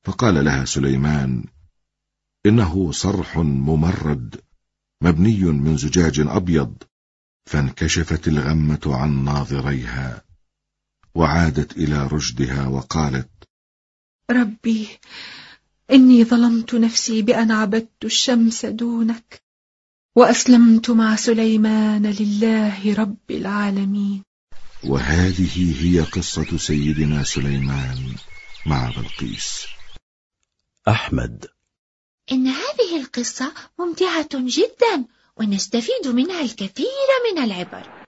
فقال لها سليمان: إنه صرح ممرد مبني من زجاج أبيض. فانكشفت الغمة عن ناظريها، وعادت إلى رشدها وقالت: ربي، إني ظلمت نفسي بأن عبدت الشمس دونك، وأسلمت مع سليمان لله رب العالمين. وهذه هي قصة سيدنا سليمان مع بلقيس. أحمد: إن هذه القصة ممتعة جدا، ونستفيد منها الكثير من العبر.